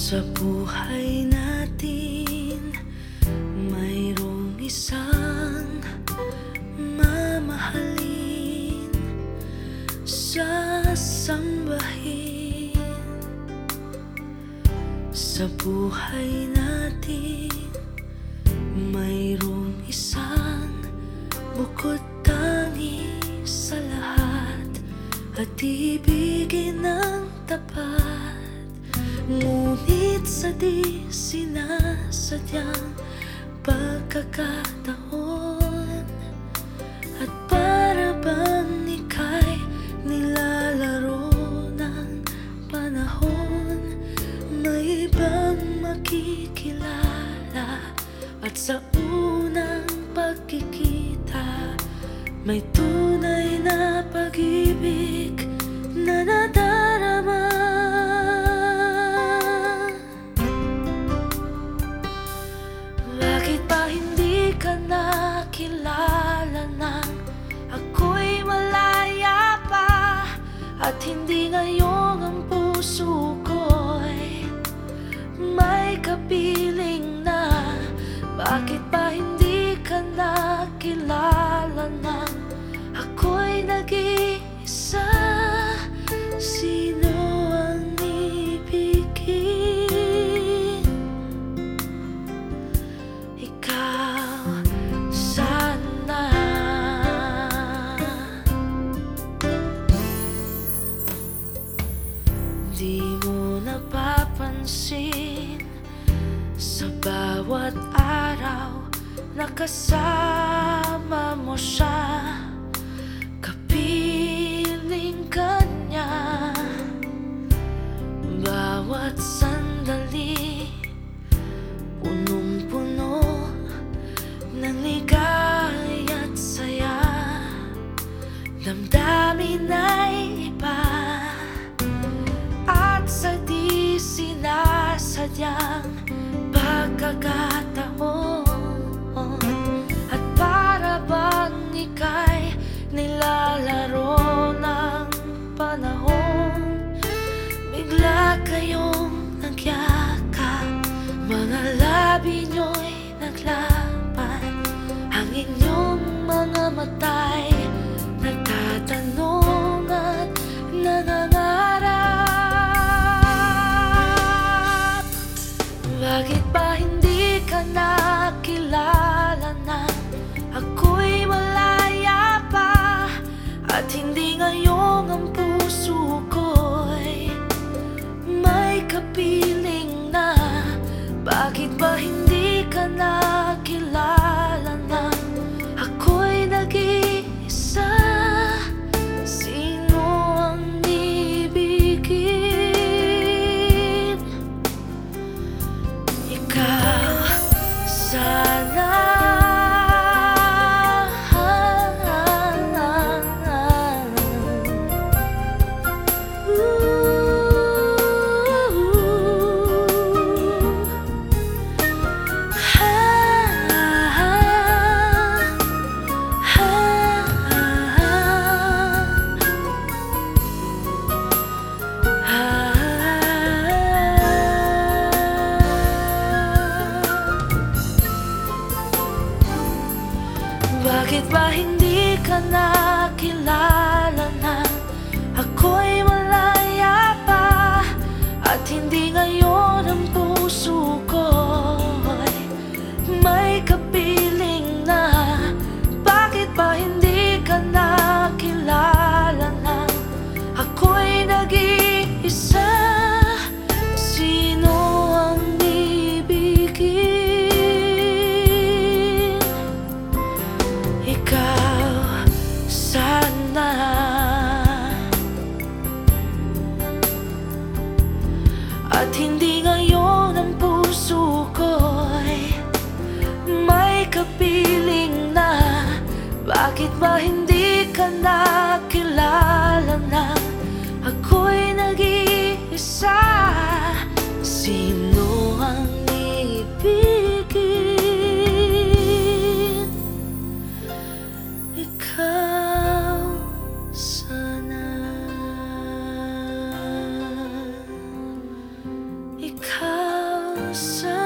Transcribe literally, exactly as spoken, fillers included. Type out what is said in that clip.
Sa buhay natin, mayroong isang mamahalin, sasambahin. Sa buhay natin, mayroong isang bukod tangi sa lahat at ibigin ng tapat. Ngunit sa di sinasadyang pagkakataon, at para bang ika'y nilalaro ng panahon, may ibang makikilala, at sa unang pagkikita may tunay na pag-ibig na nadarama. Bakit ba hindi ka nakilala nang ako'y malaya pa, at hindi ngayong ang puso ko'y may kapiling na? Bakit ba hindi ka nakilala nang ako'y nag-iisa? Sino ang ibigin? Ikaw sana. Di mo napapansin sa bawat araw na kasama mo siya, kapiling ka niya. Bawat sandali punong-puno ng ligaya at saya, damdamin ay iba, at sa di sinasadyang pagkakataon, at para bang ika'y nilalaro ng panahon, bigla kayong nagyakap, mga labi nyo'y naglapan, ang inyong mga mata'y nagtatanong at nangangarap. Bakit ba hindi ka nakilala nang ako'y malaya pa, at hindi ngayong ang puso ko'y may kapiling na? Bakit ba hindi ka nakilala nang ako'y nag-iisa? Sino ang ibigin? Ikaw sana. Bakit ba hindi ka nakilala nang ako'y malaya pa, at hindi ngayon ang puso ko'y may kapiling na? Bakit ba hindi ka nakilala nang ako'y nag-iisa? Sino ang ibigin? Ikaw sana. At hindi ngayon ang puso ko'y may kapiling na. Bakit ba hindi ka nakilala nang ako'y nag-iisa? Sino ang ibigin? Ikaw sana. Ikaw sa